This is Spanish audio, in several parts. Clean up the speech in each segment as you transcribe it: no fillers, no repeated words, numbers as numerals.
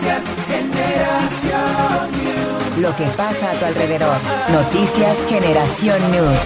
Noticias Generación News. Lo que pasa a tu alrededor. Noticias Generación News.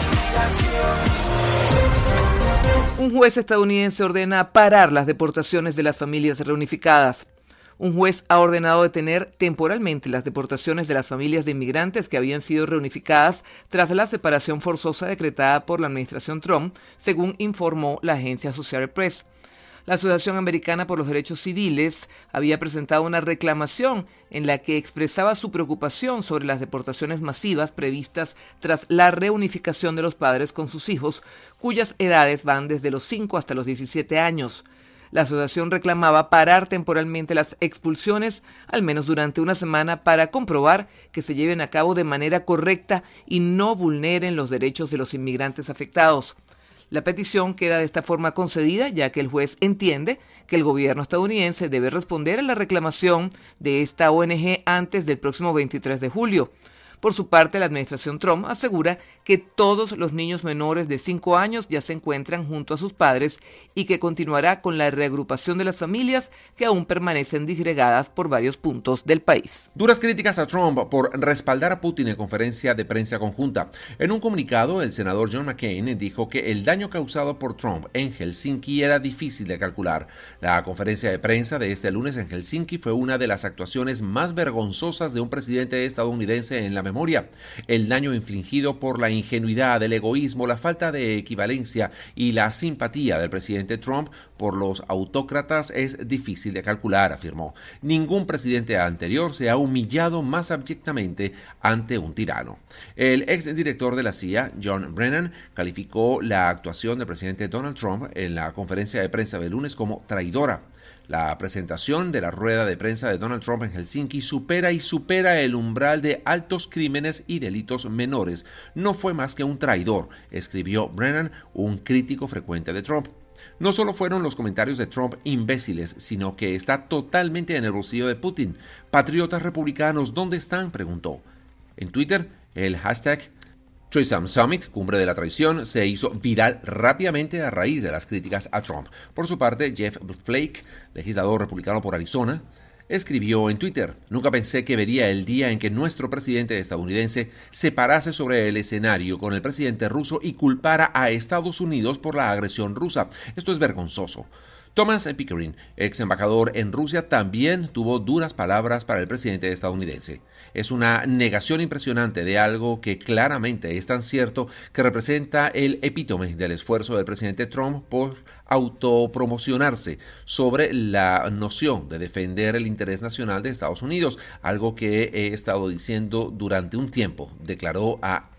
Un juez estadounidense ordena parar las deportaciones de las familias reunificadas. Un juez ha ordenado detener temporalmente las deportaciones de las familias de inmigrantes que habían sido reunificadas tras la separación forzosa decretada por la administración Trump, según informó la agencia Associated Press. La Asociación Americana por los Derechos Civiles había presentado una reclamación en la que expresaba su preocupación sobre las deportaciones masivas previstas tras la reunificación de los padres con sus hijos, cuyas edades van desde los 5 hasta los 17 años. La asociación reclamaba parar temporalmente las expulsiones, al menos durante una semana, para comprobar que se lleven a cabo de manera correcta y no vulneren los derechos de los inmigrantes afectados. La petición queda de esta forma concedida, ya que el juez entiende que el gobierno estadounidense debe responder a la reclamación de esta ONG antes del próximo 23 de julio. Por su parte, la administración Trump asegura que todos los niños menores de 5 años ya se encuentran junto a sus padres y que continuará con la reagrupación de las familias que aún permanecen disgregadas por varios puntos del país. Duras críticas a Trump por respaldar a Putin en conferencia de prensa conjunta. En un comunicado, el senador John McCain dijo que el daño causado por Trump en Helsinki era difícil de calcular. La conferencia de prensa de este lunes en Helsinki fue una de las actuaciones más vergonzosas de un presidente estadounidense en la memoria. El daño infligido por la ingenuidad, el egoísmo, la falta de equivalencia y la simpatía del presidente Trump por los autócratas es difícil de calcular, afirmó. Ningún presidente anterior se ha humillado más abyectamente ante un tirano. El exdirector de la CIA, John Brennan, calificó la actuación del presidente Donald Trump en la conferencia de prensa del lunes como traidora. La presentación de la rueda de prensa de Donald Trump en Helsinki supera el umbral de altos crímenes y delitos menores. No fue más que un traidor, escribió Brennan, un crítico frecuente de Trump. No solo fueron los comentarios de Trump imbéciles, sino que está totalmente en el bolsillo de Putin. Patriotas republicanos, ¿dónde están?, preguntó. En Twitter, el hashtag Treason Summit, Cumbre de la Traición, se hizo viral rápidamente a raíz de las críticas a Trump. Por su parte, Jeff Flake, legislador republicano por Arizona, escribió en Twitter: "Nunca pensé que vería el día en que nuestro presidente estadounidense se parase sobre el escenario con el presidente ruso y culpara a Estados Unidos por la agresión rusa. Esto es vergonzoso". Thomas Pickering, ex embajador en Rusia, también tuvo duras palabras para el presidente estadounidense. Es una negación impresionante de algo que claramente es tan cierto que representa el epítome del esfuerzo del presidente Trump por autopromocionarse sobre la noción de defender el interés nacional de Estados Unidos, algo que he estado diciendo durante un tiempo, declaró a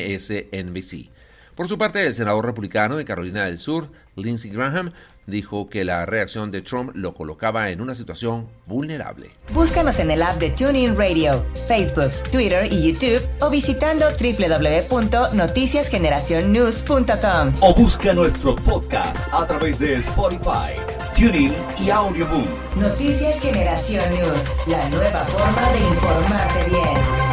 MSNBC. Por su parte, el senador republicano de Carolina del Sur, Lindsey Graham, dijo que la reacción de Trump lo colocaba en una situación vulnerable. Búscanos en el app de TuneIn Radio, Facebook, Twitter y YouTube o visitando www.noticiasgeneracionnews.com. O busca nuestros podcasts a través de Spotify, TuneIn y Audioboom. Noticias Generación News, la nueva forma de informarte bien.